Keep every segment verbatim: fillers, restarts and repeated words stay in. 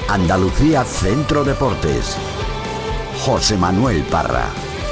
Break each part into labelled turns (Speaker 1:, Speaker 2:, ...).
Speaker 1: Andalucía Centro Deportes. José Manuel Parra.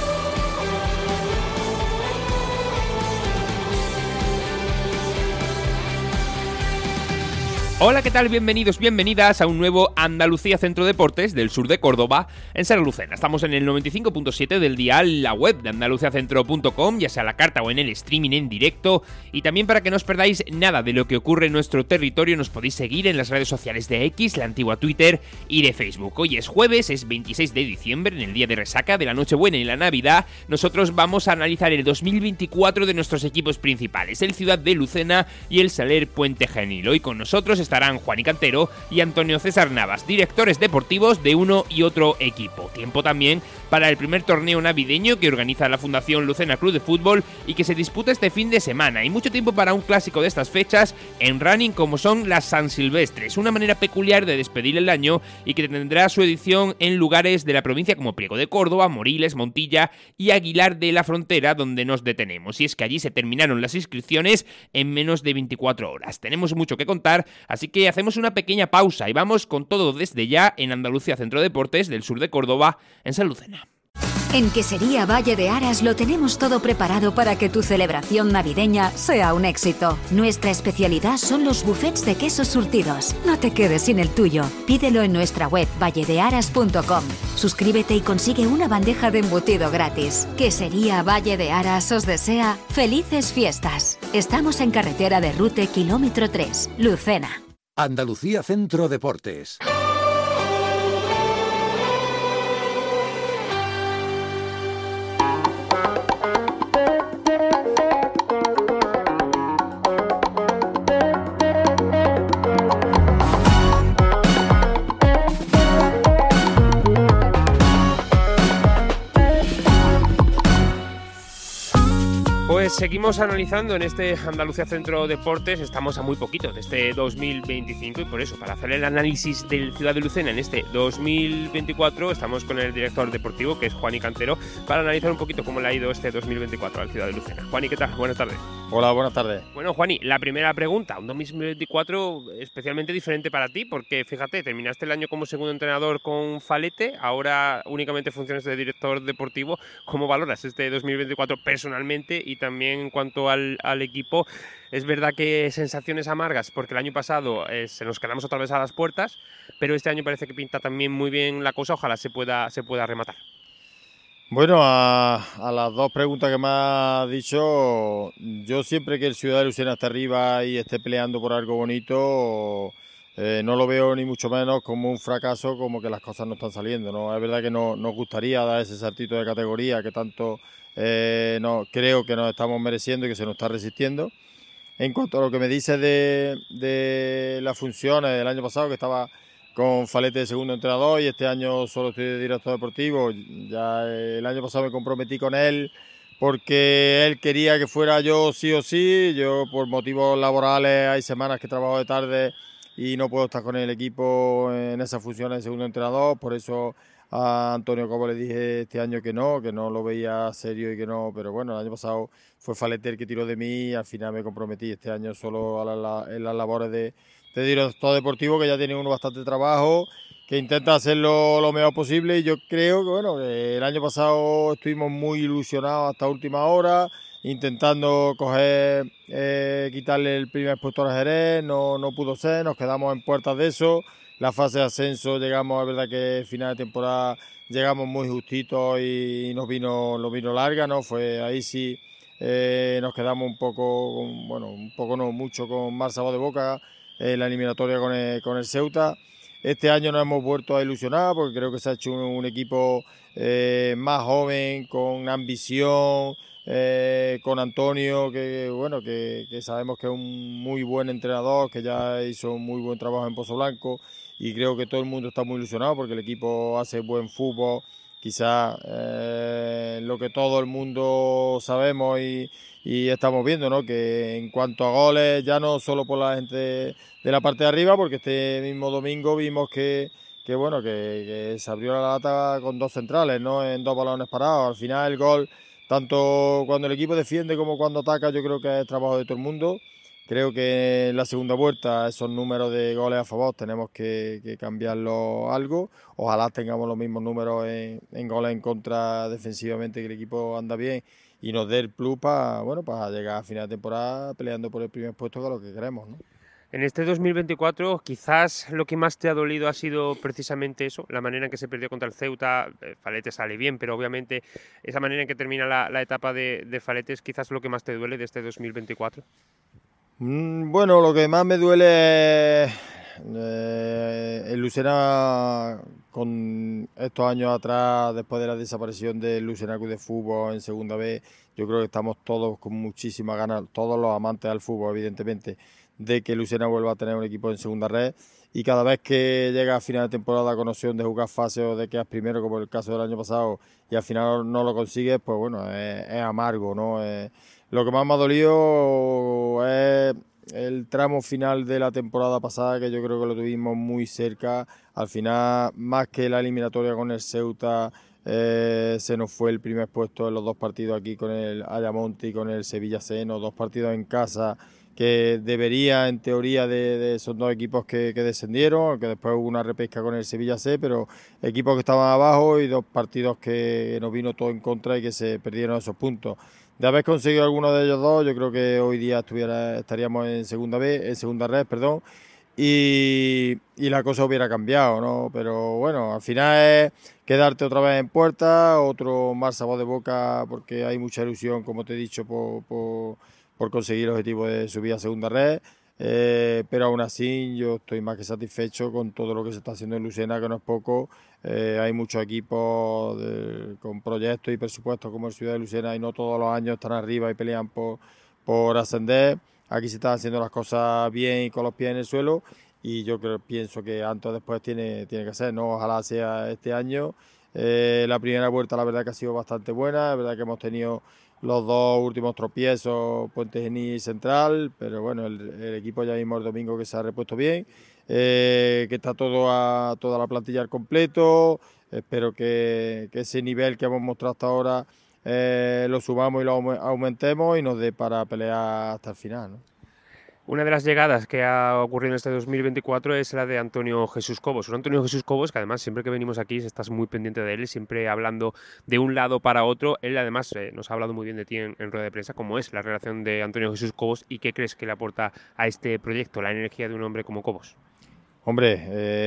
Speaker 2: Hola, ¿qué tal? Bienvenidos, bienvenidas a un nuevo Andalucía Centro Deportes del sur de Córdoba, en San Lucena. Estamos en el noventa y cinco punto siete del dial, la web de andalucía centro punto com, ya sea a la carta o en el streaming en directo. Y también para que no os perdáis nada de lo que ocurre en nuestro territorio, nos podéis seguir en las redes sociales de X, la antigua Twitter y de Facebook. Hoy es jueves, es veintiséis de diciembre, en el día de resaca de la Nochebuena y la Navidad. Nosotros vamos a analizar el dos mil veinticuatro de nuestros equipos principales, el Ciudad de Lucena y el Saler Puente Genil. Hoy con nosotros estarán Juani Cantero y Antonio César Navas, directores deportivos de uno y otro equipo. Tiempo también para el primer torneo navideño que organiza la Fundación Lucena Club de Fútbol y que se disputa este fin de semana. Y mucho tiempo para un clásico de estas fechas en running, como son las San Silvestres, una manera peculiar de despedir el año y que tendrá su edición en lugares de la provincia como Priego de Córdoba, Moriles, Montilla y Aguilar de la Frontera, donde nos detenemos. Y es que allí se terminaron las inscripciones en menos de veinticuatro horas. Tenemos mucho que contar, así que hacemos una pequeña pausa y vamos con todo desde ya en Andalucía Centro Deportes del sur de Córdoba, en San Lucena.
Speaker 3: En Quesería Valle de Aras lo tenemos todo preparado para que tu celebración navideña sea un éxito. Nuestra especialidad son los buffets de quesos surtidos. No te quedes sin el tuyo. Pídelo en nuestra web valle de aras punto com. Suscríbete y consigue una bandeja de embutido gratis. Quesería Valle de Aras os desea felices fiestas. Estamos en carretera de Rute, kilómetro tres, Lucena.
Speaker 1: Andalucía Centro Deportes.
Speaker 2: Pues seguimos analizando en este Andalucía Centro Deportes, estamos a muy poquito de este dos mil veinticinco y por eso, para hacer el análisis del Ciudad de Lucena en este dos mil veinticuatro, estamos con el director deportivo, que es Juani Cantero, para analizar un poquito cómo le ha ido este dos mil veinticuatro al Ciudad de Lucena. Juani, ¿qué tal? Buenas tardes.
Speaker 4: Hola, buenas tardes.
Speaker 2: Bueno, Juani, la primera pregunta, un dos mil veinticuatro especialmente diferente para ti, porque fíjate, terminaste el año como segundo entrenador con Falete, ahora únicamente funciones de director deportivo. ¿Cómo valoras este dos mil veinticuatro personalmente y también en cuanto al, al equipo? Es verdad que sensaciones amargas, porque el año pasado eh, se nos quedamos otra vez a las puertas, pero este año parece que pinta también muy bien la cosa, ojalá se pueda, se pueda rematar.
Speaker 4: Bueno, a, a las dos preguntas que me has dicho, yo siempre que el Ciudad de Lucena esté arriba y esté peleando por algo bonito, eh, no lo veo ni mucho menos como un fracaso, como que las cosas no están saliendo, ¿no? Es verdad que no, nos gustaría dar ese saltito de categoría que tanto eh, no, creo que nos estamos mereciendo y que se nos está resistiendo. En cuanto a lo que me dices de, de las funciones del año pasado, que estaba con Falete de segundo entrenador y este año solo estoy de director deportivo. Ya el año pasado me comprometí con él porque él quería que fuera yo sí o sí. Yo por motivos laborales hay semanas que trabajo de tarde y no puedo estar con el equipo en esas funciones de segundo entrenador. Por eso a Antonio Cobo le dije este año que no, que no lo veía serio y que no. Pero bueno, el año pasado fue Falete el que tiró de mí y al final me comprometí este año solo a la, en las labores de de director deportivo, que ya tiene uno bastante trabajo, que intenta hacerlo lo mejor posible y yo creo que bueno, que el año pasado estuvimos muy ilusionados hasta última hora, intentando coger, eh, quitarle el primer puesto a Jerez, no, no pudo ser, nos quedamos en puertas de eso, la fase de ascenso llegamos, es verdad que final de temporada llegamos muy justitos y nos vino, nos vino larga, ¿no? Fue ahí sí, eh, nos quedamos un poco, bueno, un poco no mucho con mal sabor de boca, Eh, la eliminatoria con el, con el Ceuta. Este año nos hemos vuelto a ilusionar porque creo que se ha hecho un, un equipo eh, más joven, con ambición, eh, con Antonio, que bueno, que, que sabemos que es un muy buen entrenador, que ya hizo un muy buen trabajo en Pozo Blanco y creo que todo el mundo está muy ilusionado porque el equipo hace buen fútbol, quizás eh, lo que todo el mundo sabemos y Y estamos viendo, ¿no?, que en cuanto a goles, ya no solo por la gente de la parte de arriba, porque este mismo domingo vimos que, que bueno, que, que se abrió la lata con dos centrales, ¿no?, en dos balones parados. Al final el gol, tanto cuando el equipo defiende como cuando ataca, yo creo que es trabajo de todo el mundo. Creo que en la segunda vuelta esos números de goles a favor tenemos que, que cambiarlo algo. Ojalá tengamos los mismos números en, en goles en contra defensivamente, que el equipo anda bien y nos dé el plus para, bueno, para llegar a final de temporada peleando por el primer puesto, que es lo que queremos, ¿no?
Speaker 5: En este dos mil veinticuatro quizás lo que más te ha dolido ha sido precisamente eso, la manera en que se perdió contra el Ceuta. Falete sale bien, pero obviamente esa manera en que termina la, la etapa de, de Falete es quizás lo que más te duele de este dos mil veinticuatro.
Speaker 4: Mm, bueno, lo que más me duele es eh, el Lucena, con estos años atrás, después de la desaparición del Lucena Club de Fútbol en segunda B. Yo creo que estamos todos con muchísimas ganas, todos los amantes del fútbol, evidentemente, de que Lucena vuelva a tener un equipo en segunda red, y cada vez que llega a final de temporada con opción de jugar fase o de quedar primero, como el caso del año pasado, y al final no lo consigues, pues bueno, es, es amargo, ¿no? Es, lo que más me ha dolido es el tramo final de la temporada pasada, que yo creo que lo tuvimos muy cerca. Al final, más que la eliminatoria con el Ceuta, eh, se nos fue el primer puesto en los dos partidos aquí con el Ayamonte y con el Sevilla C, ¿no? Dos partidos en casa que debería, en teoría, de, de esos dos equipos que, que descendieron, que después hubo una repesca con el Sevilla C, pero equipos que estaban abajo, y dos partidos que nos vino todo en contra y que se perdieron esos puntos. De haber conseguido alguno de ellos dos, yo creo que hoy día estuviera, estaríamos en segunda B, en segunda red, perdón, y, y la cosa hubiera cambiado, ¿no? Pero bueno, al final es quedarte otra vez en puerta, otro mal sabor de boca, porque hay mucha ilusión, como te he dicho, por, por, por conseguir el objetivo de subir a segunda red. Eh, pero aún así yo estoy más que satisfecho con todo lo que se está haciendo en Lucena, que no es poco. Eh, hay muchos equipos de, con proyectos y presupuestos como el Ciudad de Lucena, y no todos los años están arriba y pelean por, por ascender. Aquí se están haciendo las cosas bien y con los pies en el suelo, y yo creo, pienso que antes o después tiene, tiene que ser, ¿no? Ojalá sea este año. Eh, la primera vuelta la verdad que ha sido bastante buena, es verdad que hemos tenido los dos últimos tropiezos, Puente Genil y Central, pero bueno, el, el equipo ya vimos el domingo que se ha repuesto bien, eh, que está todo a, toda la plantilla al completo. Espero que, que ese nivel que hemos mostrado hasta ahora eh, lo subamos y lo aumentemos y nos dé para pelear hasta el final, ¿no?
Speaker 5: Una de las llegadas que ha ocurrido en este dos mil veinticuatro es la de Antonio Jesús Cobos. Un Antonio Jesús Cobos que además siempre que venimos aquí estás muy pendiente de él, siempre hablando de un lado para otro. Él además eh, nos ha hablado muy bien de ti en, en rueda de prensa. ¿Cómo es la relación de Antonio Jesús Cobos y qué crees que le aporta a este proyecto la energía de un hombre como Cobos?
Speaker 4: Hombre,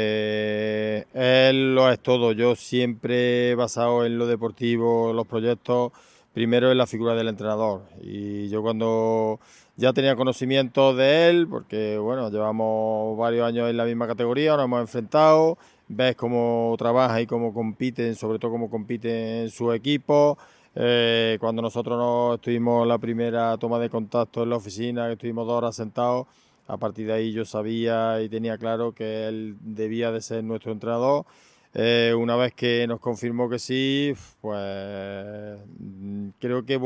Speaker 4: eh, él lo es todo. Yo siempre he basado en lo deportivo, los proyectos, primero en la figura del entrenador. Y yo cuando ya tenía conocimiento de él, porque bueno, llevamos varios años en la misma categoría, nos hemos enfrentado, ves cómo trabaja y cómo compiten, sobre todo cómo compiten en su equipo. Eh, cuando nosotros nos estuvimos la primera toma de contacto en la oficina, que estuvimos dos horas sentados, a partir de ahí yo sabía y tenía claro que él debía de ser nuestro entrenador. Eh, una vez que nos confirmó que sí, pues creo que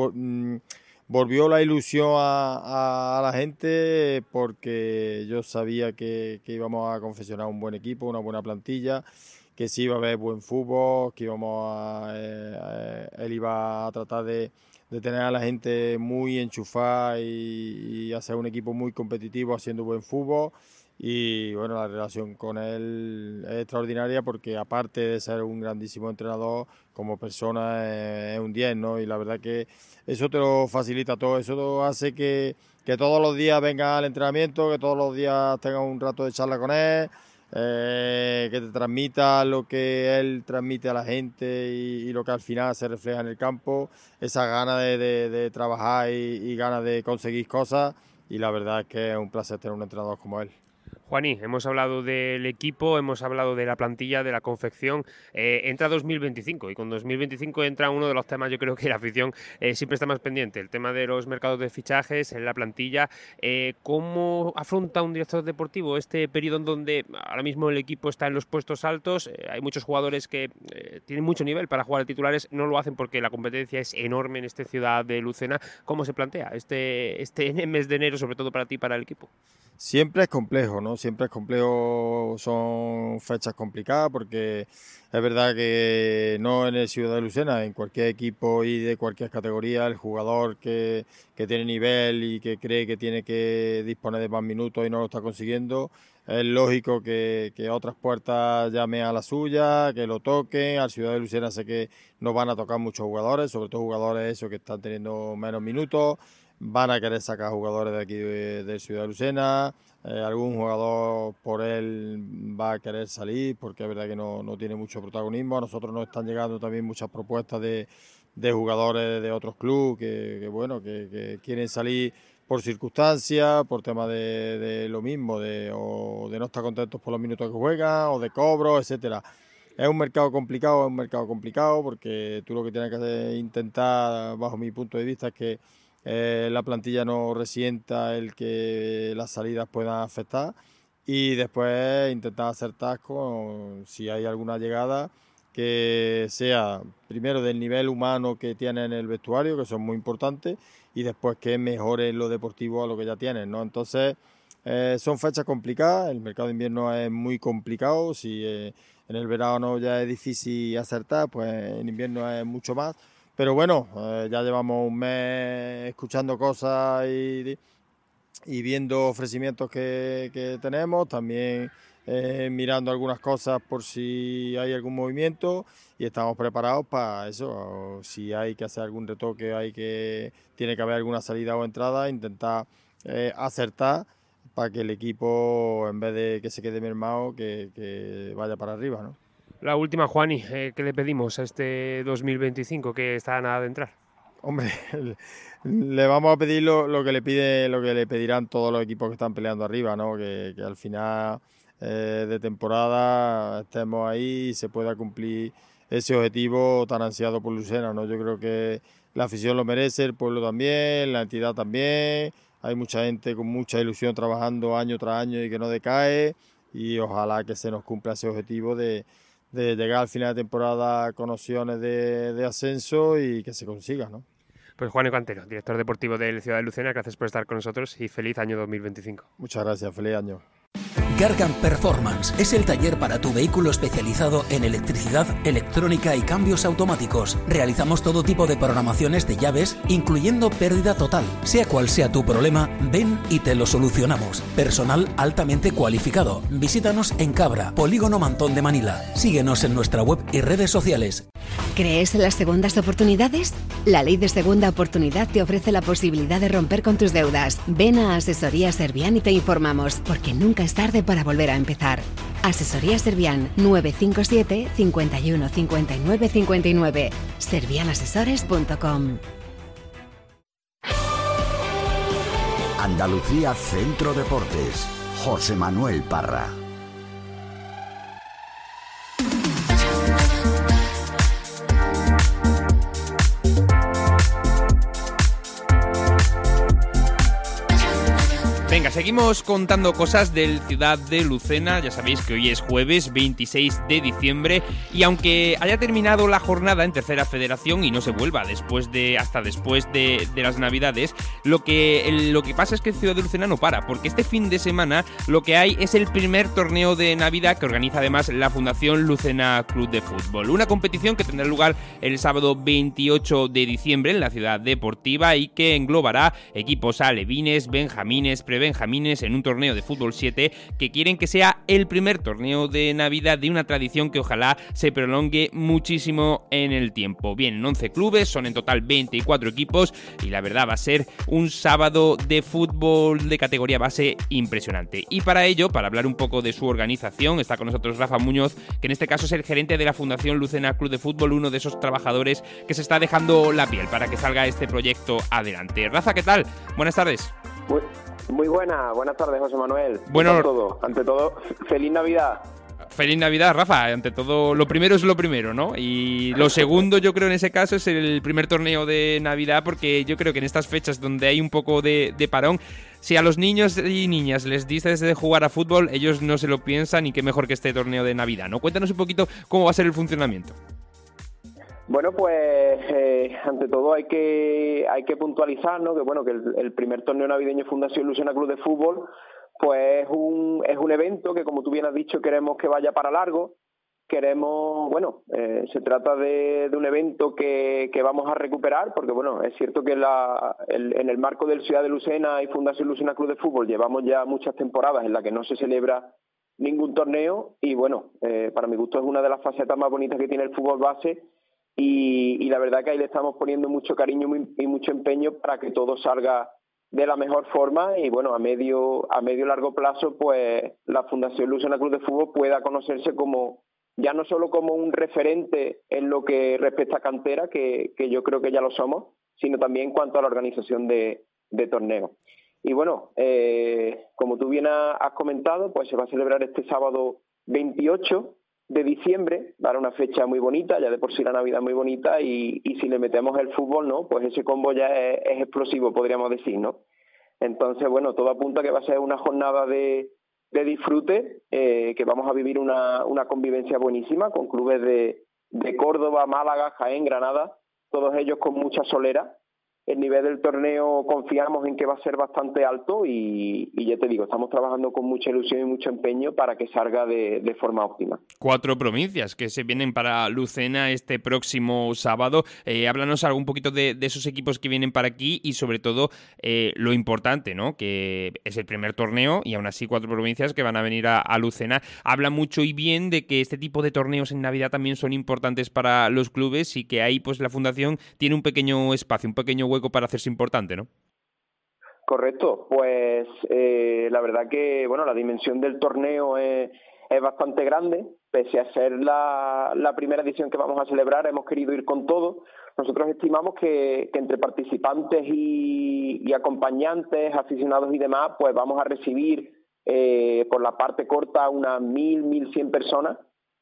Speaker 4: volvió la ilusión a, a, a la gente, porque yo sabía que, que íbamos a confeccionar un buen equipo, una buena plantilla, que sí iba a haber buen fútbol, que íbamos a, eh, él iba a tratar de, de tener a la gente muy enchufada y, y hacer un equipo muy competitivo haciendo buen fútbol. Y bueno, la relación con él es extraordinaria, porque aparte de ser un grandísimo entrenador, como persona es un diez, ¿no? Y la verdad que eso te lo facilita todo, eso hace que, que todos los días venga al entrenamiento, que todos los días tengas un rato de charla con él, eh, que te transmita lo que él transmite a la gente y, y lo que al final se refleja en el campo, esa ganas de, de, de trabajar y, y ganas de conseguir cosas, y la verdad es que es un placer tener un entrenador como él.
Speaker 5: Juaní, hemos hablado del equipo, hemos hablado de la plantilla, de la confección. Eh, entra dos mil veinticinco y con dos mil veinticinco entra uno de los temas, yo creo que la afición eh, siempre está más pendiente, el tema de los mercados de fichajes, en la plantilla. Eh, ¿Cómo afronta un director deportivo este periodo en donde ahora mismo el equipo está en los puestos altos? Eh, hay muchos jugadores que eh, tienen mucho nivel para jugar a titulares, no lo hacen porque la competencia es enorme en esta ciudad de Lucena. ¿Cómo se plantea este, este mes de enero, sobre todo para ti y para el equipo?
Speaker 4: Siempre es complejo, ¿no? siempre es complejo, son fechas complicadas porque es verdad que no en el Ciudad de Lucena, en cualquier equipo y de cualquier categoría, el jugador que, que tiene nivel y que cree que tiene que disponer de más minutos y no lo está consiguiendo, es lógico que, que otras puertas llamen a la suya, que lo toquen. Al Ciudad de Lucena sé que nos van a tocar muchos jugadores, sobre todo jugadores esos que están teniendo menos minutos, van a querer sacar jugadores de aquí de, de Ciudad de Lucena, eh, algún jugador por él va a querer salir porque es verdad que no, no tiene mucho protagonismo. A nosotros nos están llegando también muchas propuestas de, de jugadores de otros clubes que, que bueno, que, que quieren salir por circunstancias, por temas de, de lo mismo, de, o de no estar contentos por los minutos que juegan, o de cobro, etcétera. Es un mercado complicado, es un mercado complicado porque tú lo que tienes que hacer, intentar, bajo mi punto de vista, es que eh, la plantilla no resienta el que las salidas puedan afectar y después intentar acertar con si hay alguna llegada que sea primero del nivel humano que tiene en el vestuario, que son muy importantes, y después que mejore en lo deportivo a lo que ya tienen, ¿no? Entonces eh, son fechas complicadas, el mercado de invierno es muy complicado, si eh, en el verano ya es difícil acertar, pues en invierno es mucho más, pero bueno, eh, ya llevamos un mes escuchando cosas y, y viendo ofrecimientos que, que tenemos, también Eh, mirando algunas cosas por si hay algún movimiento y estamos preparados para eso. Si hay que hacer algún retoque, hay que tiene que haber alguna salida o entrada, intentar eh, acertar para que el equipo, en vez de que se quede mermado, que, que vaya para arriba, ¿no?
Speaker 5: La última, Juani, eh, ¿qué le pedimos a este dos mil veinticinco que está a nada de entrar?
Speaker 4: Hombre, le vamos a pedir lo, lo que le pide, lo que le pedirán todos los equipos que están peleando arriba, ¿no? Que, que al final Eh, de temporada estemos ahí y se pueda cumplir ese objetivo tan ansiado por Lucena, ¿no? Yo creo que la afición lo merece, el pueblo también, la entidad también, hay mucha gente con mucha ilusión trabajando año tras año y que no decae, y ojalá que se nos cumpla ese objetivo de, de llegar al final de temporada con opciones de, de ascenso y que se consiga, ¿no?
Speaker 5: Pues Juan Cantero, director deportivo del Ciudad de Lucena, gracias por estar con nosotros y feliz año dos mil veinticinco.
Speaker 4: Muchas gracias, feliz año.
Speaker 6: Gargan Performance es el taller para tu vehículo especializado en electricidad, electrónica y cambios automáticos. Realizamos todo tipo de programaciones de llaves, incluyendo pérdida total. Sea cual sea tu problema, ven y te lo solucionamos. Personal altamente cualificado. Visítanos en Cabra, Polígono Mantón de Manila. Síguenos en nuestra web y redes sociales.
Speaker 7: ¿Crees en las segundas oportunidades? La ley de segunda oportunidad te ofrece la posibilidad de romper con tus deudas. Ven a Asesoría Servian y te informamos, porque nunca es tarde para volver a empezar. Asesoría Servian, nueve cinco siete, cinco uno, cinco nueve cinco nueve. servian asesores punto com.
Speaker 1: Andalucía Centro Deportes. José Manuel Parra.
Speaker 2: Venga, seguimos contando cosas del Ciudad de Lucena. Ya sabéis que hoy es jueves veintiséis de diciembre y aunque haya terminado la jornada en Tercera Federación y no se vuelva después de hasta después de, de las Navidades, lo que, el, lo que pasa es que el Ciudad de Lucena no para, porque este fin de semana lo que hay es el primer torneo de Navidad que organiza además la Fundación Lucena Club de Fútbol. Una competición que tendrá lugar el sábado veintiocho de diciembre en la ciudad deportiva y que englobará equipos alevines, benjamines, prebenjamines, en un torneo de fútbol siete que quieren que sea el primer torneo de Navidad de una tradición que ojalá se prolongue muchísimo en el tiempo. Vienen once clubes, son en total veinticuatro equipos y la verdad va a ser un sábado de fútbol de categoría base impresionante. Y para ello, para hablar un poco de su organización, está con nosotros Rafa Muñoz, que en este caso es el gerente de la Fundación Lucena Club de Fútbol, uno de esos trabajadores que se está dejando la piel para que salga este proyecto adelante. Rafa, ¿qué tal? Buenas tardes.
Speaker 8: Muy, muy buena, buenas tardes, José Manuel.
Speaker 2: Bueno,
Speaker 8: ante todo, ante todo, feliz Navidad.
Speaker 2: Feliz Navidad, Rafa. Ante todo, lo primero es lo primero, ¿no? Y lo segundo, yo creo, en ese caso, es el primer torneo de Navidad, porque yo creo que en estas fechas donde hay un poco de, de parón, si a los niños y niñas les dices de jugar a fútbol, ellos no se lo piensan y qué mejor que este torneo de Navidad, ¿no? Cuéntanos un poquito cómo va a ser el funcionamiento.
Speaker 8: Bueno, pues eh, ante todo hay que hay que puntualizar, ¿no? Que bueno, que el, el primer torneo navideño Fundación Lucena Club de Fútbol pues es un, es un evento que, como tú bien has dicho, queremos que vaya para largo. Queremos, bueno, eh, se trata de, de un evento que, que vamos a recuperar, porque bueno, es cierto que la, el, en el marco del Ciudad de Lucena y Fundación Lucena Club de Fútbol llevamos ya muchas temporadas en las que no se celebra ningún torneo y bueno, eh, para mi gusto es una de las facetas más bonitas que tiene el fútbol base y, y la verdad que ahí le estamos poniendo mucho cariño y mucho empeño para que todo salga de la mejor forma y bueno, a medio a medio largo plazo pues la Fundación Lucena Club de Fútbol pueda conocerse como ya no solo como un referente en lo que respecta a cantera, que, que yo creo que ya lo somos, sino también en cuanto a la organización de, de torneos. Y bueno, eh, como tú bien has comentado, pues se va a celebrar este sábado veintiocho de diciembre, para una fecha muy bonita, ya de por sí la Navidad muy bonita, y, y si le metemos el fútbol, ¿no? Pues ese combo ya es, es explosivo, podríamos decir, ¿no? Entonces, bueno, todo apunta a que va a ser una jornada de de disfrute, eh, que vamos a vivir una, una convivencia buenísima con clubes de, de Córdoba, Málaga, Jaén, Granada, todos ellos con mucha solera. El nivel del torneo confiamos en que va a ser bastante alto y, y ya te digo, estamos trabajando con mucha ilusión y mucho empeño para que salga de, de forma óptima.
Speaker 2: Cuatro provincias que se vienen para Lucena este próximo sábado. Eh, háblanos algo un poquito de, de esos equipos que vienen para aquí y sobre todo eh, lo importante, ¿no? Que es el primer torneo y aún así cuatro provincias que van a venir a, a Lucena. Habla mucho y bien de que este tipo de torneos en Navidad también son importantes para los clubes y que ahí pues la Fundación tiene un pequeño espacio, un pequeño hueco para hacerse importante, ¿no?
Speaker 8: Correcto, pues eh, la verdad que bueno, la dimensión del torneo es, es bastante grande, pese a ser la, la primera edición que vamos a celebrar, hemos querido ir con todo. Nosotros estimamos que, que entre participantes y, y acompañantes, aficionados y demás, pues vamos a recibir eh, por la parte corta unas mil, mil cien personas.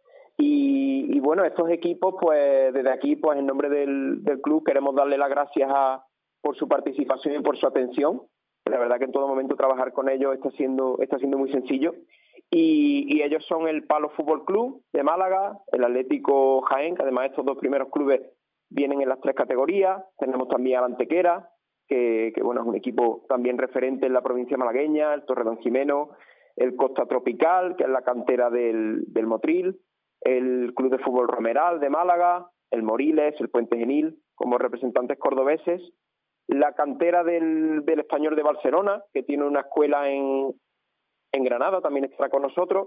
Speaker 8: Y, y bueno, estos equipos, pues desde aquí, pues en nombre del, del club queremos darle las gracias a por su participación y por su atención. La verdad que en todo momento trabajar con ellos está siendo está siendo muy sencillo. Y, y ellos son el Palo Fútbol Club de Málaga, el Atlético Jaén, que además estos dos primeros clubes vienen en las tres categorías. Tenemos también al Antequera, que, que bueno es un equipo también referente en la provincia malagueña, el Torredonjimeno, el Costa Tropical, que es la cantera del, del Motril, el Club de Fútbol Romeral de Málaga, el Moriles, el Puente Genil, como representantes cordobeses, la cantera del, del Español de Barcelona, que tiene una escuela en, en Granada, también estará con nosotros,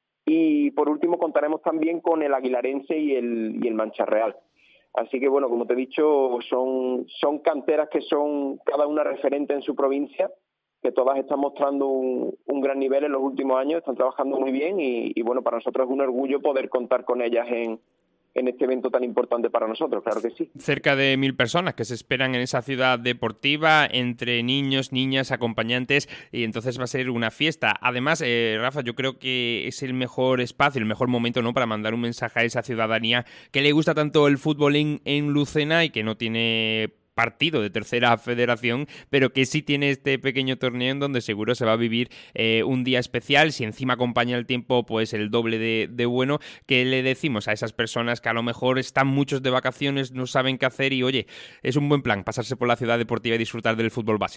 Speaker 8: y por último contaremos también con el Aguilarense y el, y el Mancha Real. Así que bueno, como te he dicho, son, son canteras que son cada una referente en su provincia, que todas están mostrando un, un gran nivel en los últimos años, están trabajando muy bien y, y bueno, para nosotros es un orgullo poder contar con ellas en, en este evento tan importante para nosotros, claro que sí.
Speaker 2: Cerca de mil personas que se esperan en esa ciudad deportiva, entre niños, niñas, acompañantes, y entonces va a ser una fiesta. Además, eh, Rafa, yo creo que es el mejor espacio, el mejor momento, ¿no?, para mandar un mensaje a esa ciudadanía que le gusta tanto el fútbol en, en Lucena y que no tiene partido de tercera federación, pero que sí tiene este pequeño torneo en donde seguro se va a vivir eh, un día especial. Si encima acompaña el tiempo, pues el doble de, de bueno. Que le decimos a esas personas que a lo mejor están muchos de vacaciones, no saben qué hacer y oye, es un buen plan pasarse por la ciudad deportiva y disfrutar del fútbol base?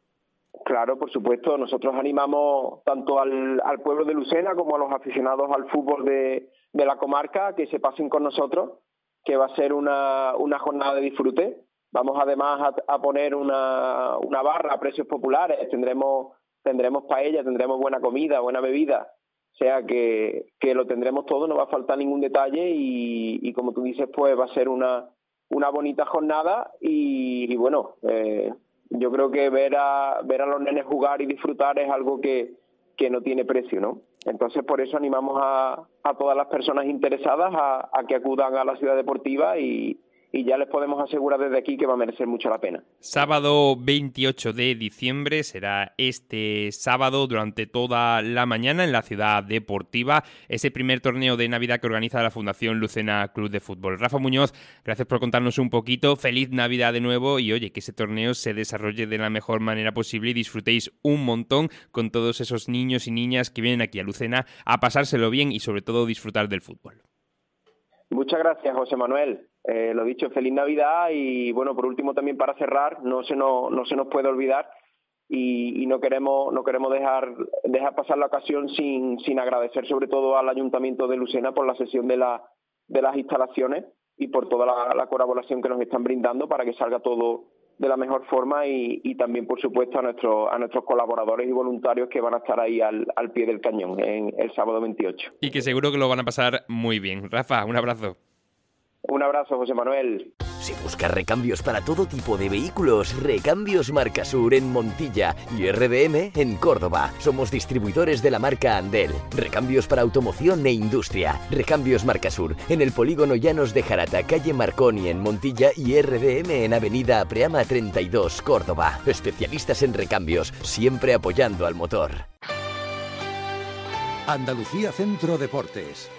Speaker 8: Claro, por supuesto, nosotros animamos tanto al, al pueblo de Lucena como a los aficionados al fútbol de, de la comarca que se pasen con nosotros, que va a ser una, una jornada de disfrute. Vamos además a, a poner una, una barra a precios populares, tendremos tendremos paella, tendremos buena comida, buena bebida, o sea que, que lo tendremos todo, no va a faltar ningún detalle y, y como tú dices, pues va a ser una, una bonita jornada y, y bueno, eh, yo creo que ver a ver a los nenes jugar y disfrutar es algo que, que no tiene precio, ¿no? Entonces por eso animamos a, a todas las personas interesadas a, a que acudan a la ciudad deportiva y y ya les podemos asegurar desde aquí que va a merecer mucho la pena.
Speaker 2: Sábado veintiocho de diciembre, será este sábado durante toda la mañana en la ciudad deportiva, ese primer torneo de Navidad que organiza la Fundación Lucena Club de Fútbol. Rafa Muñoz, gracias por contarnos un poquito, feliz Navidad de nuevo y oye, que ese torneo se desarrolle de la mejor manera posible y disfrutéis un montón con todos esos niños y niñas que vienen aquí a Lucena a pasárselo bien y sobre todo disfrutar del fútbol.
Speaker 8: Muchas gracias, José Manuel. Eh, lo dicho, feliz Navidad y bueno, por último también para cerrar, no se nos, no se nos puede olvidar y, y no queremos no queremos dejar dejar pasar la ocasión sin sin agradecer sobre todo al Ayuntamiento de Lucena por la cesión de la de las instalaciones y por toda la, la colaboración que nos están brindando para que salga todo de la mejor forma y, y también por supuesto a nuestros a nuestros colaboradores y voluntarios que van a estar ahí al, al pie del cañón en el sábado veintiocho.
Speaker 2: Y que seguro que lo van a pasar muy bien. Rafa, un abrazo.
Speaker 8: Un abrazo, José Manuel.
Speaker 9: Si buscas recambios para todo tipo de vehículos, Recambios Marcasur en Montilla y R D M en Córdoba. Somos distribuidores de la marca Andel. Recambios para automoción e industria. Recambios Marcasur en el polígono Llanos de Jarata, calle Marconi en Montilla y R D M en avenida Apreama treinta y dos, Córdoba. Especialistas en recambios, siempre apoyando al motor.
Speaker 1: Andalucía Centro Deportes.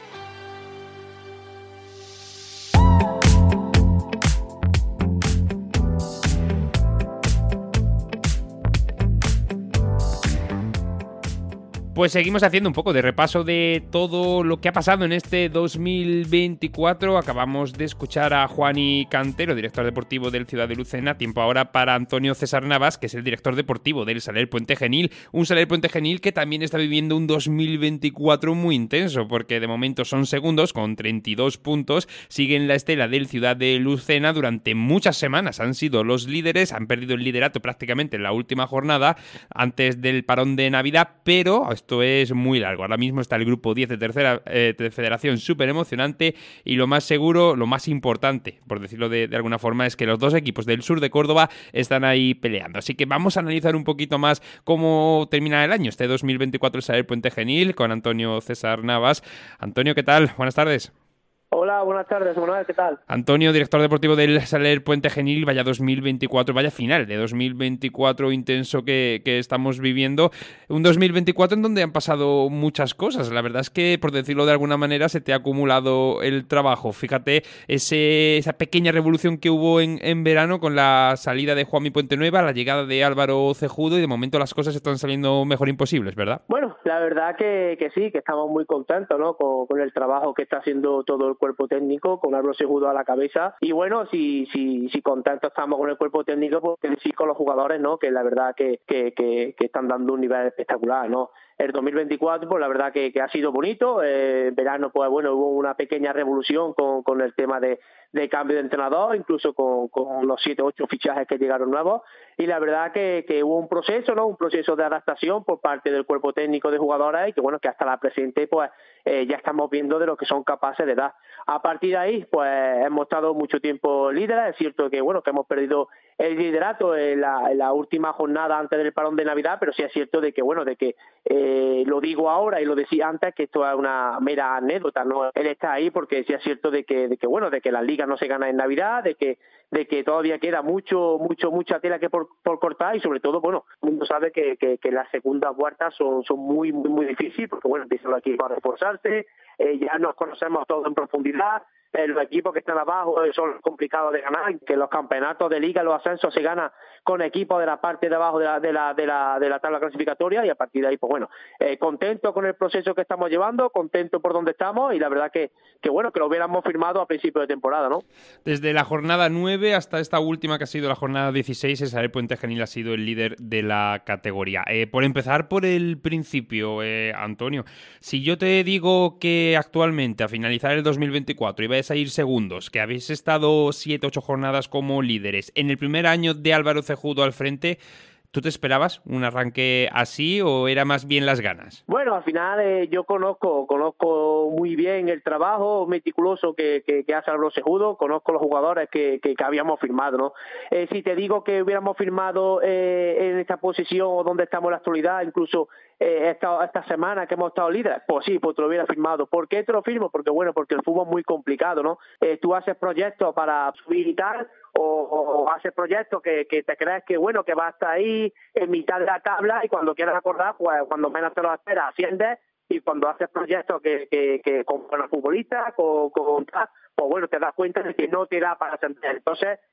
Speaker 2: Pues seguimos haciendo un poco de repaso de todo lo que ha pasado en este dos mil veinticuatro. Acabamos de escuchar a Juani Cantero, director deportivo del Ciudad de Lucena. Tiempo ahora para Antonio César Navas, que es el director deportivo del Saler Puente Genil. Un Saler Puente Genil que también está viviendo un dos mil veinticuatro muy intenso, porque de momento son segundos con treinta y dos puntos. Siguen la estela del Ciudad de Lucena. Durante muchas semanas han sido los líderes, han perdido el liderato prácticamente en la última jornada antes del parón de Navidad, pero esto es muy largo. Ahora mismo está el grupo diez de tercera eh, de Federación, súper emocionante, y lo más seguro, lo más importante, por decirlo de, de alguna forma, es que los dos equipos del sur de Córdoba están ahí peleando. Así que vamos a analizar un poquito más cómo termina el año, este dos mil veinticuatro, el Saler Puente Genil, con Antonio César Navas. Antonio, ¿qué tal? Buenas tardes.
Speaker 10: Hola, buenas tardes, Manuel, ¿qué tal?
Speaker 2: Antonio, director deportivo del Saler Puente Genil, vaya dos mil veinticuatro, vaya final de dos mil veinticuatro intenso que, que estamos viviendo. Un dos mil veinticuatro en donde han pasado muchas cosas. La verdad es que, por decirlo de alguna manera, se te ha acumulado el trabajo. Fíjate, ese, esa pequeña revolución que hubo en, en verano con la salida de Juanmi Puentenueva, la llegada de Álvaro Cejudo, y de momento las cosas están saliendo mejor imposibles, ¿verdad?
Speaker 10: Bueno, la verdad que, que sí, que estamos muy contentos, ¿no? Con, con el trabajo que está haciendo todo el cuerpo técnico, con Álvaro Cejudo a la cabeza, y bueno, si si si contentos estamos con el cuerpo técnico, pues sí con los jugadores, ¿no? Que la verdad que que, que, que están dando un nivel espectacular, ¿no? El dos mil veinticuatro, pues la verdad que, que ha sido bonito. Eh, en verano, pues bueno, hubo una pequeña revolución con, con el tema de, de cambio de entrenador, incluso con, con los siete, ocho fichajes que llegaron nuevos. Y la verdad que, que hubo un proceso, ¿no? Un proceso de adaptación por parte del cuerpo técnico de jugadores y que bueno, que hasta la presente, pues eh, ya estamos viendo de lo que son capaces de dar. A partir de ahí, pues hemos estado mucho tiempo líderes. Es cierto que bueno, que hemos perdido el liderato en la, en la última jornada antes del parón de Navidad, pero sí es cierto de que bueno, de que eh, lo digo ahora y lo decía antes, que esto es una mera anécdota, ¿no? Él está ahí porque sí es cierto de que, de que bueno, de que las ligas no se ganan en Navidad, de que de que todavía queda mucho, mucho, mucha tela que por, por cortar, y sobre todo, bueno, el mundo sabe que, que, que las segundas vueltas son, son muy, muy, muy difíciles, porque bueno, empiezan los equipos a reforzarse, eh, ya nos conocemos todos en profundidad. Eh, los equipos que están abajo eh, son complicados de ganar, que los campeonatos de liga, los ascensos se ganan con equipos de la parte de abajo de la de la de la, de la tabla clasificatoria, y a partir de ahí, pues bueno, eh, contento con el proceso que estamos llevando, contento por donde estamos, y la verdad que, que bueno, que lo hubiéramos firmado a principio de temporada, ¿no?
Speaker 2: Desde la jornada nueve hasta esta última, que ha sido la jornada dieciséis, el Saler Puente Genil ha sido el líder de la categoría. Eh, por empezar por el principio, eh, Antonio, si yo te digo que actualmente, a finalizar el dos mil veinticuatro, iba a ir segundos, que habéis estado siete, ocho jornadas como líderes, en el primer año de Álvaro Cejudo al frente, ¿tú te esperabas un arranque así o era más bien las ganas?
Speaker 10: Bueno, al final eh, yo conozco conozco muy bien el trabajo meticuloso que, que, que hace Álvaro Cejudo, conozco los jugadores que, que, que habíamos firmado, ¿no? Eh, si te digo que hubiéramos firmado eh, en esta posición o donde estamos en la actualidad, incluso eh, esta, esta semana que hemos estado líderes, pues sí, pues te lo hubiera firmado. ¿Por qué te lo firmo? Porque bueno, porque el fútbol es muy complicado, ¿no? Eh, tú haces proyectos para subir y tal, o, o, o haces proyectos que, que te crees que bueno, que vas a estar ahí en mitad de la tabla, y cuando quieras acordar, pues cuando menos te lo esperas, asciendes, y cuando haces proyectos que, que, que con buenos futbolistas, con, con pues bueno, te das cuenta de que no te da para ascender. Entonces,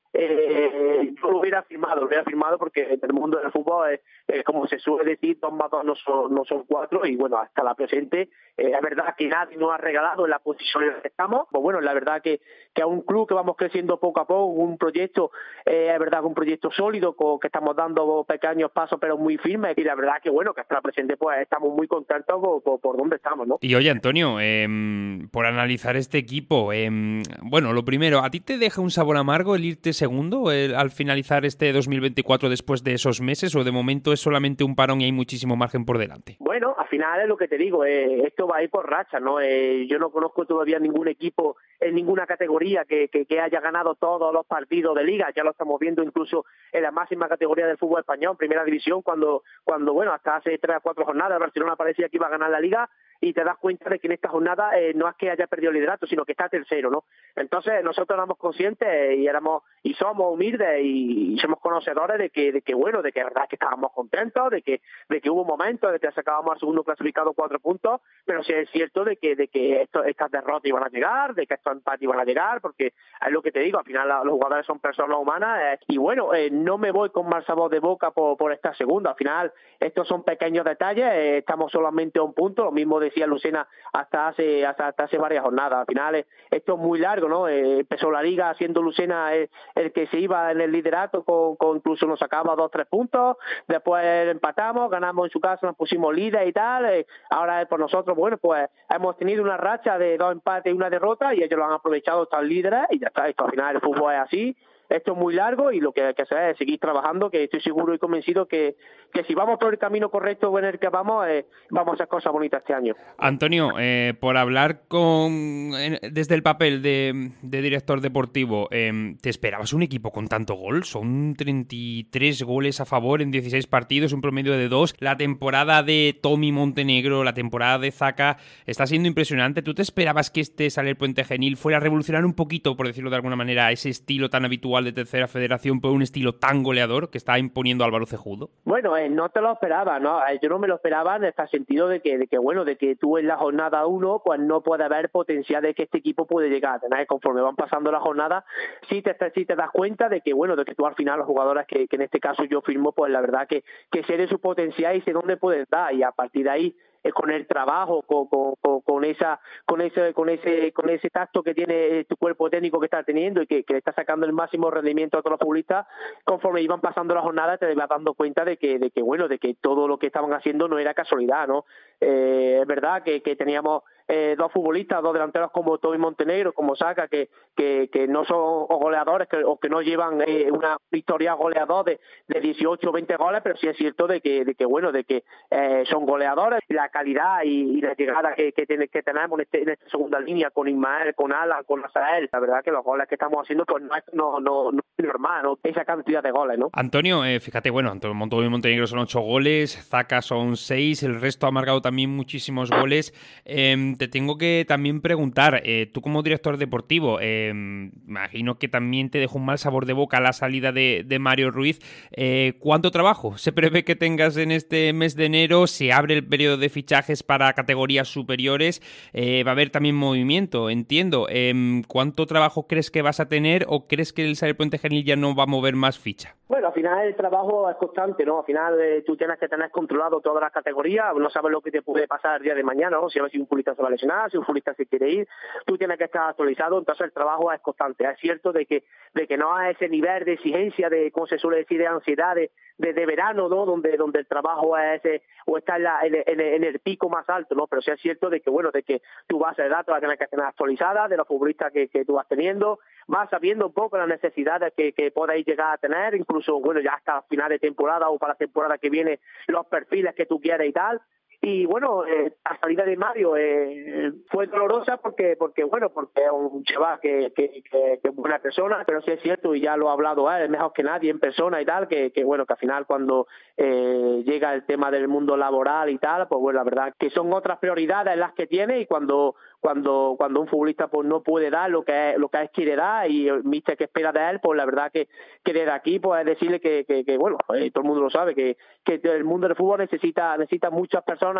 Speaker 10: eh, yo lo hubiera firmado, lo hubiera firmado porque en el mundo del fútbol, es, eh, como se suele decir, dos más dos no son, no son cuatro, y bueno, hasta la presente, eh, es verdad que nadie nos ha regalado en la posición en la que estamos, pues bueno, la verdad que, que a un club que vamos creciendo poco a poco, un proyecto, eh, es verdad que un proyecto sólido, con, que estamos dando pequeños pasos pero muy firmes, y la verdad que bueno, que hasta la presente pues estamos muy contentos por, por, por dónde estamos, ¿no?
Speaker 2: Y oye, Antonio, eh, por analizar este equipo, eh, bueno, lo primero, ¿a ti te deja un sabor amargo el irte segundo el, al finalizar este dos mil veinticuatro después de esos meses, o de momento es solamente un parón y hay muchísimo margen por delante?
Speaker 10: Bueno, al final es lo que te digo, eh, esto va a ir por racha, ¿no? Eh, yo no conozco todavía ningún equipo en ninguna categoría que, que, que haya ganado todos los partidos de liga, ya lo estamos viendo incluso en la máxima categoría del fútbol español, primera división, cuando, cuando bueno, hasta hace tres o cuatro jornadas Barcelona parecía que iba a ganar la liga, y te das cuenta de que en esta jornada eh, no es que haya perdido el liderato, sino que está tercero, ¿no? Entonces nosotros éramos conscientes y éramos y somos humildes y, y somos conocedores de que, de que bueno, de que es verdad que estábamos contentos, de que, de que hubo momentos de que sacábamos al segundo clasificado cuatro puntos, pero sí es cierto de que, de que esto, estas derrotas iban a llegar, de que estos empates iban a llegar, porque es lo que te digo, al final los jugadores son personas humanas, eh, y bueno, eh, no me voy con mal sabor de boca por, por esta segunda, al final estos son pequeños detalles, eh, estamos solamente a un punto, lo mismo decía Lucena hasta hace hasta, hasta hace varias jornadas. Al final eh, esto es muy largo, ¿no? Eh, empezó la liga siendo Lucena el, el que se iba en el liderato, con, con incluso nos sacaba dos tres puntos, después empatamos, ganamos en su casa, nos pusimos líder y tal, eh, ahora por nosotros, bueno, pues hemos tenido una racha de dos empates y una derrota, y ellos lo han aprovechado, están líderes, y ya está. Esto al final el fútbol es así. Esto es muy largo y lo que hay que hacer es seguir trabajando, que estoy seguro y convencido que, que si vamos por el camino correcto en el que vamos, eh, vamos a hacer cosas bonitas este año.
Speaker 2: Antonio, eh, por hablar con eh, desde el papel de, de director deportivo, eh, ¿te esperabas un equipo con tanto gol? Son treinta y tres goles a favor en dieciséis partidos, un promedio de dos. La temporada de Tommy Montenegro, la temporada de Zaka, está siendo impresionante. ¿Tú te esperabas que este Saler Puente Genil fuera a revolucionar un poquito, por decirlo de alguna manera, ese estilo tan habitual de tercera federación, por un estilo tan goleador que está imponiendo Álvaro Cejudo?
Speaker 10: Bueno, eh, no te lo esperaba, ¿no? Eh, yo no me lo esperaba en el sentido de que, de que, bueno, de que tú en la jornada uno, pues no puede haber potencial de que este equipo puede llegar a tener. Conforme van pasando las jornadas, sí te, sí te das cuenta de que, bueno, de que tú al final los jugadores que, que en este caso yo firmo, pues la verdad que, que sé de su potencial y sé dónde pueden dar, y a partir de ahí, con el trabajo, con, con, con esa, con ese, con ese, con ese tacto que tiene tu cuerpo técnico que está teniendo y que, que le está sacando el máximo rendimiento a todos los futbolistas, conforme iban pasando las jornadas te vas dando cuenta de que, de que bueno, de que todo lo que estaban haciendo no era casualidad, ¿no? Eh, es verdad que, que teníamos eh, dos futbolistas, dos delanteros como Tommy Montenegro, como Zaka, que, que, que no son goleadores que, o que no llevan eh, una historia goleador de, de dieciocho o veinte goles, pero sí es cierto de que, de que bueno, de que eh, son goleadores. La calidad y, y la llegada que, que, tiene, que tenemos en, este, en esta segunda línea con Ismael, con Alan, con Azael, la verdad que los goles que estamos haciendo pues no es, no, no, no es normal, ¿no? Esa cantidad de goles, ¿no?
Speaker 2: Antonio, eh, fíjate, bueno, Montoya y Montenegro son ocho goles, Zaka son seis, el resto ha marcado también muchísimos goles. Eh, te tengo que también preguntar, eh, tú como director deportivo, eh, imagino que también te dejó un mal sabor de boca la salida de, de Mario Ruiz. Eh, ¿Cuánto trabajo se prevé que tengas en este mes de enero? Se abre el periodo de fichajes para categorías superiores, eh, va a haber también movimiento, entiendo. Eh, ¿Cuánto trabajo crees que vas a tener, o crees que el Saler Puente Genil ya no va a mover más ficha?
Speaker 10: Bueno, al final el trabajo es constante, ¿no? Al final eh, tú tienes que tener controlado todas las categorías, no sabes lo que te puede pasar el día de mañana, ¿no? Si a ver si un futbolista se va a lesionar, si un futbolista se quiere ir, tú tienes que estar actualizado, entonces el trabajo es constante. Es cierto de que de que no hay ese nivel de exigencia, de, como se suele decir, de ansiedad de, de, de verano, ¿no? Donde donde el trabajo es ese, o está en, la, en, en, en el pico más alto, ¿no? Pero sí es cierto de que, bueno, de que tu base de datos la tienes que tener actualizada, de los futbolistas que, que tú vas teniendo, vas sabiendo un poco las necesidades que, que podáis llegar a tener, incluso, bueno, ya hasta final de temporada o para la temporada que viene, los perfiles que tú quieres y tal. Y bueno, eh, la salida de Mario eh, fue dolorosa porque, porque bueno, porque es un chaval que, que, que, que es buena persona, pero sí es cierto, y ya lo ha hablado él, es mejor que nadie en persona y tal, que, que bueno, que al final cuando eh, llega el tema del mundo laboral y tal, pues bueno, la verdad que son otras prioridades las que tiene, y cuando cuando cuando un futbolista pues no puede dar lo que es, lo que es quiere dar, y el míster que espera de él, pues la verdad que, que desde aquí pues decirle que, que, que bueno, eh, todo el mundo lo sabe, que, que el mundo del fútbol necesita necesita muchas personas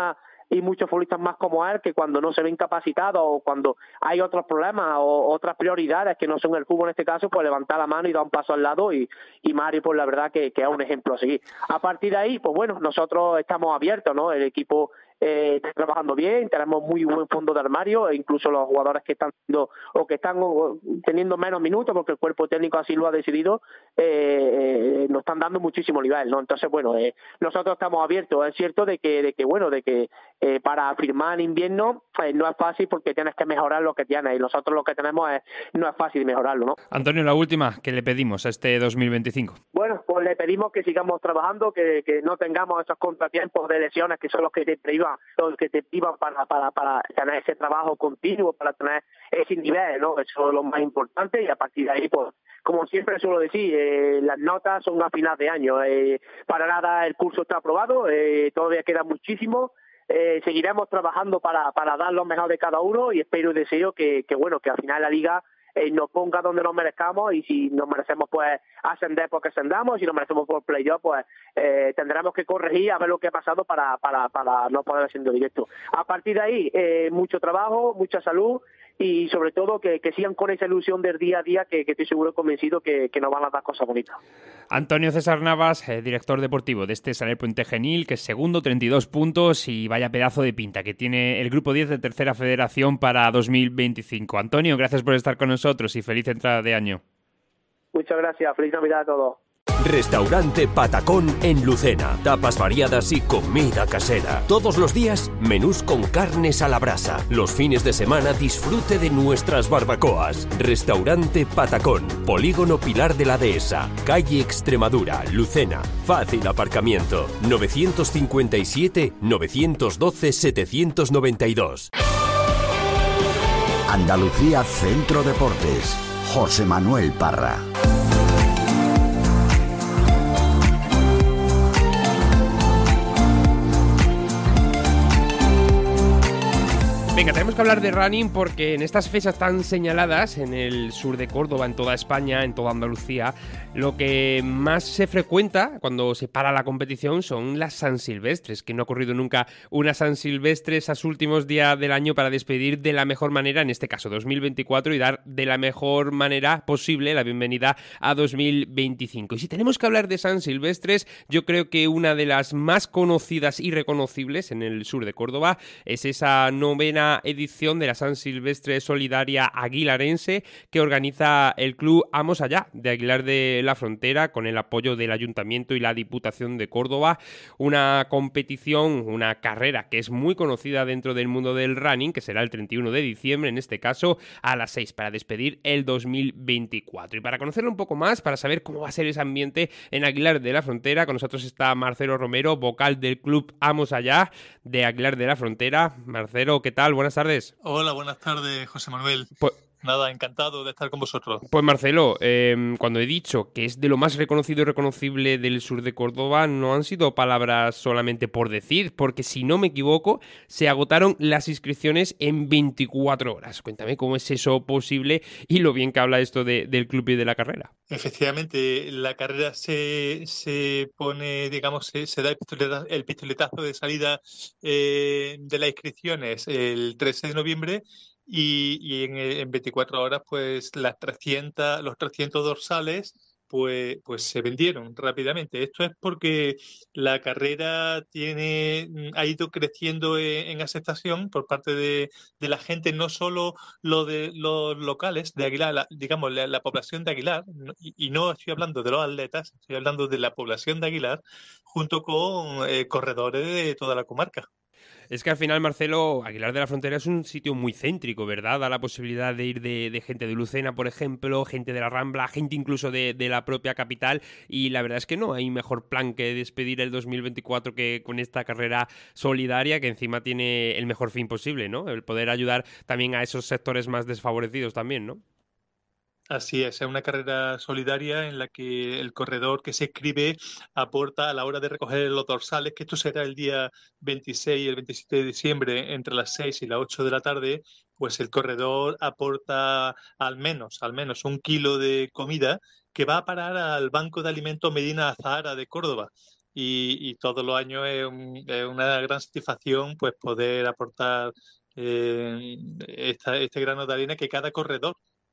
Speaker 10: y muchos futbolistas más como él, que cuando no se ven capacitados o cuando hay otros problemas o otras prioridades que no son el fútbol en este caso, pues levantar la mano y dar un paso al lado, y, y Mario, pues la verdad que, que es un ejemplo a seguir. A partir de ahí, pues bueno, nosotros estamos abiertos, ¿no? El equipo eh, está trabajando bien, tenemos muy buen fondo de armario, e incluso los jugadores que están siendo, o que están o, teniendo menos minutos, porque el cuerpo técnico así lo ha decidido, eh, eh, nos están dando muchísimo nivel, ¿no? Entonces, bueno, eh, nosotros estamos abiertos. Es cierto de que, de que bueno, de que eh, para firmar en invierno eh, no es fácil, porque tienes que mejorar lo que tienes, y nosotros lo que tenemos es, no es fácil mejorarlo, ¿no?
Speaker 2: Antonio, la última, ¿qué le pedimos a este dos mil veinticinco?
Speaker 10: Bueno, pues le pedimos que sigamos trabajando, que, que no tengamos esos contratiempos de lesiones que son los que te privan, los que te privan para, para, para tener ese trabajo continuo, para tener ese nivel, ¿no? Eso es lo más importante, y a partir de ahí, pues, como siempre suelo decir, eh, las notas son a final de año. Eh, para nada el curso está aprobado, eh, todavía queda muchísimo. Eh, seguiremos trabajando para, para dar lo mejor de cada uno, y espero y deseo que, que bueno, que al final la liga eh, nos ponga donde nos merezcamos, y si nos merecemos pues ascender, porque ascendamos, si nos merecemos por playoff, pues eh, tendremos que corregir a ver lo que ha pasado para, para, para no poder haciendo directo. A partir de ahí, eh, mucho trabajo, mucha salud, y sobre todo que, que sigan con esa ilusión del día a día, que, que estoy seguro, convencido que, que nos van a dar cosas bonitas.
Speaker 2: Antonio César Navas, eh, director deportivo de este Saler Puente Genil, que es segundo, treinta y dos puntos, y vaya pedazo de pinta que tiene el grupo diez de Tercera Federación para dos mil veinticinco. Antonio, gracias por estar con nosotros y feliz entrada de año.
Speaker 10: Muchas gracias, feliz Navidad a todos.
Speaker 11: Restaurante Patacón en Lucena. Tapas variadas y comida casera. Todos los días, menús con carnes a la brasa. Los fines de semana, disfrute de nuestras barbacoas. Restaurante Patacón. Polígono Pilar de la Dehesa. Calle Extremadura, Lucena. Fácil aparcamiento. nueve cinco siete, nueve uno dos, siete nueve dos.
Speaker 1: Andalucía Centro Deportes. José Manuel Parra.
Speaker 2: Venga, tenemos que hablar de running porque en estas fechas tan señaladas, en el sur de Córdoba, en toda España, en toda Andalucía, lo que más se frecuenta cuando se para la competición son las San Silvestres, que no ha ocurrido nunca una San Silvestre esos últimos días del año para despedir de la mejor manera, en este caso dos mil veinticuatro, y dar de la mejor manera posible la bienvenida a dos mil veinticinco. Y si tenemos que hablar de San Silvestres, yo creo que una de las más conocidas y reconocibles en el sur de Córdoba es esa novena edición de la San Silvestre Solidaria Aguilarense que organiza el Club Amos Allá de Aguilar de la Frontera, con el apoyo del Ayuntamiento y la Diputación de Córdoba. Una competición, una carrera que es muy conocida dentro del mundo del running, que será el treinta y uno de diciembre, en este caso a las seis, para despedir el dos mil veinticuatro. Y para conocerlo un poco más, para saber cómo va a ser ese ambiente en Aguilar de la Frontera, con nosotros está Marcelo Romero, vocal del Club Amos Allá de Aguilar de la Frontera. Marcelo, ¿qué tal? Buenas tardes.
Speaker 12: Hola, buenas tardes, José Manuel.
Speaker 2: Pues,
Speaker 12: Nada, encantado de estar con vosotros.
Speaker 2: Pues Marcelo, eh, cuando he dicho que es de lo más reconocido y reconocible del sur de Córdoba, no han sido palabras solamente por decir, porque si no me equivoco, se agotaron las inscripciones en veinticuatro horas. Cuéntame cómo es eso posible y lo bien que habla esto de, del club y de la carrera.
Speaker 12: Efectivamente, la carrera se, se pone, digamos, se, se da el pistoletazo, el pistoletazo de salida eh, de las inscripciones el trece de noviembre. Y, y en, en veinticuatro horas, pues las trescientas, los trescientos dorsales, pues, pues se vendieron rápidamente. Esto es porque la carrera tiene, ha ido creciendo en, en aceptación por parte de, de la gente, no solo lo de los locales de Aguilar, la, digamos, la, la población de Aguilar, y, y no estoy hablando de los atletas, estoy hablando de la población de Aguilar, junto con eh, corredores de toda la comarca.
Speaker 2: Es que al final, Marcelo, Aguilar de la Frontera es un sitio muy céntrico, ¿verdad? Da la posibilidad de ir de, de gente de Lucena, por ejemplo, gente de la Rambla, gente incluso de, de la propia capital, y la verdad es que no hay mejor plan que despedir el dos mil veinticuatro que con esta carrera solidaria, que encima tiene el mejor fin posible, ¿no? El poder ayudar también a esos sectores más desfavorecidos también, ¿no?
Speaker 12: Así es, es una carrera solidaria en la que el corredor que se inscribe aporta a la hora de recoger los dorsales, que esto será el día veintiséis y el veintisiete de diciembre entre las seis y las ocho de la tarde, pues el corredor aporta al menos, al menos un kilo de comida que va a parar al Banco de Alimentos Medina Azahara de Córdoba. y, y todos los años es, un, es una gran satisfacción pues poder aportar eh, esta, este grano de arena que cada corredor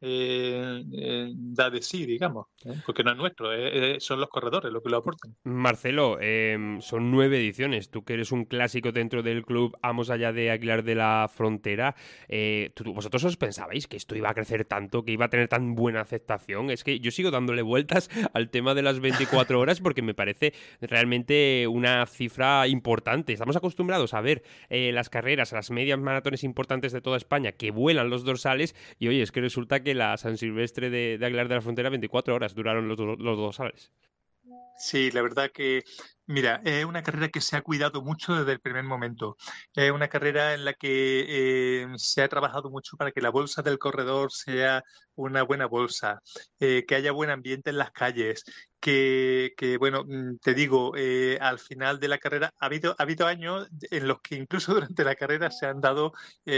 Speaker 12: Eh, eh, da de sí, digamos, ¿eh? Porque no es nuestro, eh, eh, son los corredores los que lo aportan.
Speaker 2: Marcelo, eh, son nueve ediciones, tú que eres un clásico dentro del club Amos Allá de Aguilar de la Frontera, eh, ¿tú, ¿vosotros os pensabais que esto iba a crecer tanto, que iba a tener tan buena aceptación? Es que yo sigo dándole vueltas al tema de las veinticuatro horas porque me parece realmente una cifra importante. Estamos acostumbrados a ver eh, las carreras, las medias maratones importantes de toda España que vuelan los dorsales y oye, es que resulta que que la San Silvestre de, de Aguilar de la Frontera veinticuatro horas duraron los, los dorsales.
Speaker 12: Sí, la verdad que, mira, es una carrera que se ha cuidado mucho desde el primer momento. Es una carrera en la que eh, se ha trabajado mucho para que la bolsa del corredor sea una buena bolsa, eh, que haya buen ambiente en las calles, que, que bueno, te digo, eh, al final de la carrera ha habido, ha habido años en los que incluso durante la carrera se han dado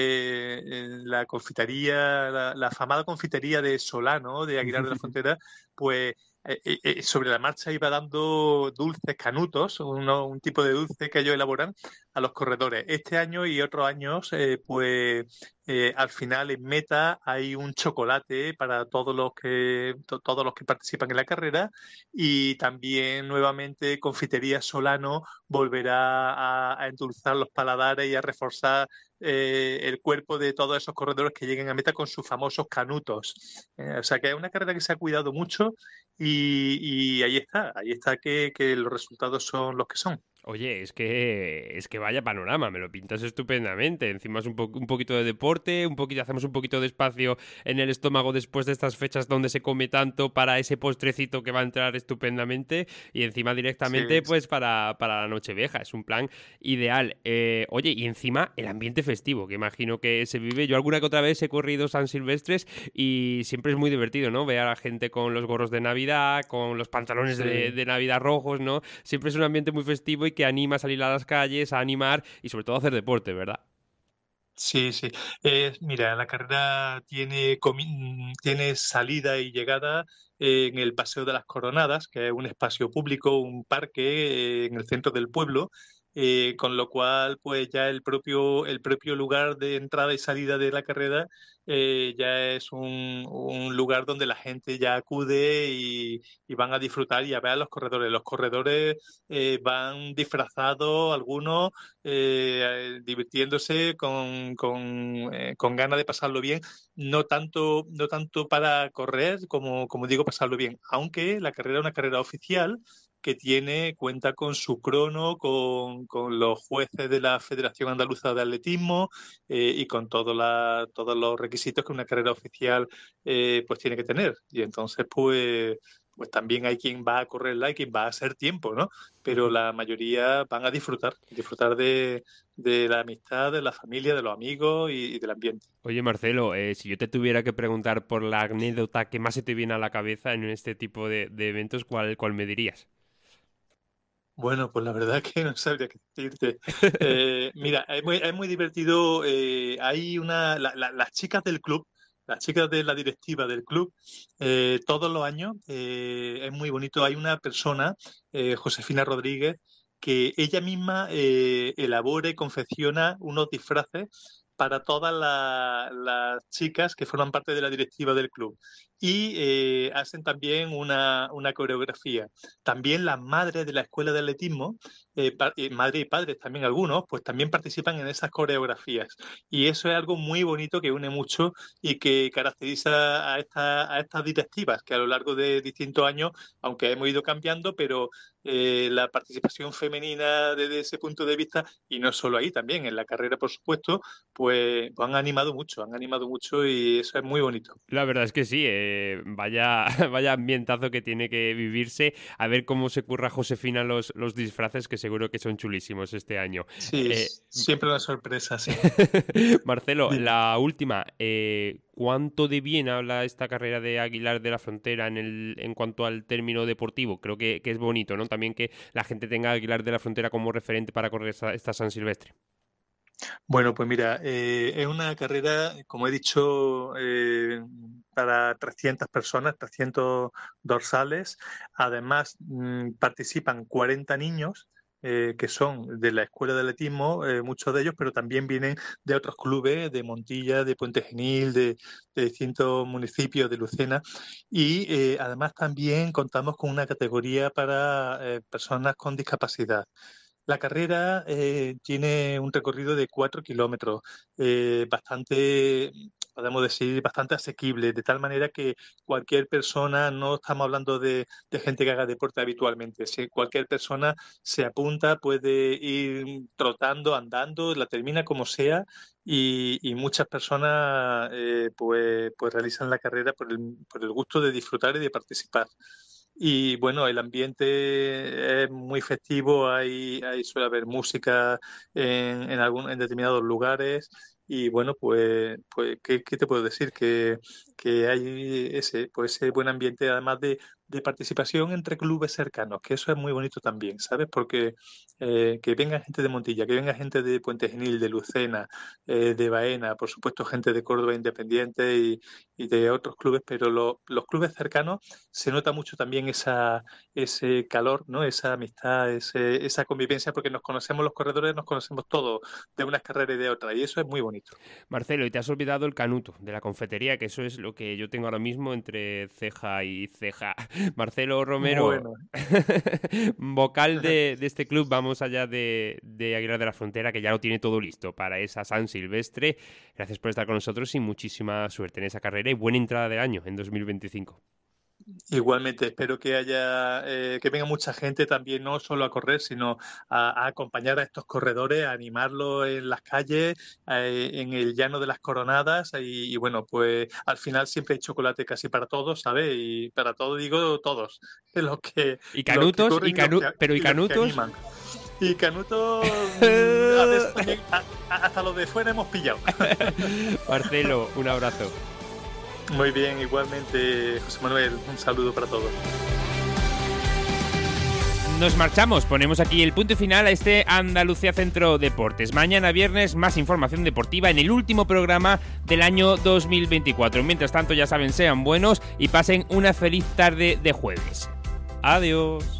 Speaker 12: eh, en la confitería, la, la afamada confitería de Solano, de Aguilar de la Frontera, pues Eh, eh, sobre la marcha iba dando dulces canutos, uno, un tipo de dulce que ellos elaboran a los corredores. Este año y otros años, eh, pues eh, al final en meta hay un chocolate para todos los que to, todos los que participan en la carrera y también nuevamente Confitería Solano volverá a, a endulzar los paladares y a reforzar eh, el cuerpo de todos esos corredores que lleguen a meta con sus famosos canutos. Eh, o sea que es una carrera que se ha cuidado mucho y, y ahí está, ahí está que, que los resultados son los que son.
Speaker 2: Oye, es que es que vaya panorama, me lo pintas estupendamente. Encima es un, po un poquito de deporte, un poquito hacemos un poquito de espacio en el estómago después de estas fechas donde se come tanto para ese postrecito que va a entrar estupendamente y encima directamente sí, pues para, para la Nochevieja. Es un plan ideal. Eh, oye, y encima el ambiente festivo, que imagino que se vive. Yo alguna que otra vez he corrido San Silvestres y siempre es muy divertido, ¿no? Ver a la gente con los gorros de Navidad, con los pantalones sí. de, de Navidad rojos, ¿no? Siempre es un ambiente muy festivo y que anima a salir a las calles, a animar y sobre todo a hacer deporte, ¿verdad?
Speaker 12: Sí, sí. Eh, mira, la carrera tiene, tiene salida y llegada eh, en el Paseo de las Coronadas, que es un espacio público, un parque eh, en el centro del pueblo, eh, con lo cual pues ya el propio, el propio lugar de entrada y salida de la carrera eh, ya es un, un lugar donde la gente ya acude y, y van a disfrutar y a ver a los corredores. Los corredores eh, van disfrazados, algunos eh, divirtiéndose con, con, eh, con ganas de pasarlo bien, no tanto, no tanto para correr como, como digo, pasarlo bien, aunque la carrera es una carrera oficial que tiene, cuenta con su crono, con, con los jueces de la Federación Andaluza de Atletismo eh, y con todo la, todos los requisitos que una carrera oficial eh, pues tiene que tener. Y entonces, pues, pues también hay quien va a correrla y quien va a hacer tiempo, ¿no? Pero la mayoría van a disfrutar, disfrutar de, de la amistad, de la familia, de los amigos y, y del ambiente.
Speaker 2: Oye, Marcelo, eh, si yo te tuviera que preguntar por la anécdota que más se te viene a la cabeza en este tipo de, de eventos, ¿cuál, cuál me dirías?
Speaker 12: Bueno, pues la verdad que no sabría qué decirte. Eh, mira, es muy, es muy divertido. Eh, hay una, la, la, las chicas del club, las chicas de la directiva del club, eh, todos los años, eh, es muy bonito. Hay una persona, eh, Josefina Rodríguez, que ella misma eh, elabora y confecciona unos disfraces para todas la, las chicas que forman parte de la directiva del club. Y eh, hacen también una, una coreografía. También las madres de la escuela de atletismo, eh, eh, madres y padres también algunos, pues también participan en esas coreografías. Y eso es algo muy bonito que une mucho y que caracteriza a, esta, a estas directivas, que a lo largo de distintos años, aunque hemos ido cambiando, pero eh, la participación femenina desde ese punto de vista, y no solo ahí, también en la carrera, por supuesto, pues, pues han animado mucho, han animado mucho y eso es muy bonito.
Speaker 2: La verdad es que sí, eh, vaya, vaya ambientazo que tiene que vivirse. A ver cómo se curra Josefina los, los disfraces, que seguro que son chulísimos este año.
Speaker 12: Sí, eh, siempre una sorpresa, sí.
Speaker 2: Marcelo, sí. La última, eh, ¿cuánto de bien habla esta carrera de Aguilar de la Frontera en, el, en cuanto al término deportivo? Creo que, que es bonito, ¿no? También que la gente tenga a Aguilar de la Frontera como referente para correr esta, esta San Silvestre.
Speaker 12: Bueno, pues mira, eh, es una carrera, como he dicho, eh, para trescientas personas, trescientos dorsales. Además, mmm, participan cuarenta niños, Eh, que son de la escuela de atletismo, eh, muchos de ellos, pero también vienen de otros clubes, de Montilla, de Puente Genil, de, de distintos municipios de Lucena, y eh, además también contamos con una categoría para eh, personas con discapacidad. La carrera eh, tiene un recorrido de cuatro kilómetros, eh, bastante, podemos decir, bastante asequible, de tal manera que cualquier persona, no estamos hablando de, de gente que haga deporte habitualmente, si cualquier persona se apunta, puede ir trotando, andando, la termina como sea, y, y muchas personas eh, pues, pues realizan la carrera por el, por el gusto de disfrutar y de participar. Y bueno, el ambiente es muy festivo, hay, hay suele haber música en, en, algún, en determinados lugares, y bueno, pues, pues ¿qué, qué te puedo decir? Que, que hay ese, pues ese buen ambiente, además de, de participación entre clubes cercanos, que eso es muy bonito también, ¿sabes? Porque eh, que venga gente de Montilla, que venga gente de Puente Genil, de Lucena, eh, de Baena, por supuesto gente de Córdoba Independiente y, y de otros clubes, pero lo, los clubes cercanos se nota mucho también esa, ese calor, ¿no? Esa amistad, ese, esa convivencia, porque nos conocemos los corredores, nos conocemos todos de unas carreras y de otras, y eso es muy bonito.
Speaker 2: Marcelo, y te has olvidado el canuto de la confetería, que eso es lo que yo tengo ahora mismo entre ceja y ceja. Marcelo Romero,
Speaker 12: bueno.
Speaker 2: vocal de, de este club, vamos allá de, de Aguilar de la Frontera, que ya lo tiene todo listo para esa San Silvestre. Gracias por estar con nosotros y muchísima suerte en esa carrera y buena entrada del año en dos mil veinticinco.
Speaker 12: Igualmente, espero que haya eh, que venga mucha gente también, no solo a correr, sino a, a acompañar a estos corredores, a animarlos en las calles, eh, en el llano de las Coronadas, y, y bueno, pues al final siempre hay chocolate casi para todos, ¿sabes? Y para todos digo todos, los que
Speaker 2: y canutos,
Speaker 12: los que
Speaker 2: y canu-
Speaker 12: que,
Speaker 2: pero y canutos.
Speaker 12: Y canutos, a veces también, a, a, hasta los de fuera hemos pillado.
Speaker 2: Marcelo, un abrazo.
Speaker 12: Muy bien, igualmente, José Manuel, un saludo para todos.
Speaker 2: Nos marchamos, ponemos aquí el punto final a este Andalucía Centro Deportes. Mañana viernes más información deportiva en el último programa del año dos mil veinticuatro. Mientras tanto, ya saben, sean buenos y pasen una feliz tarde de jueves. Adiós.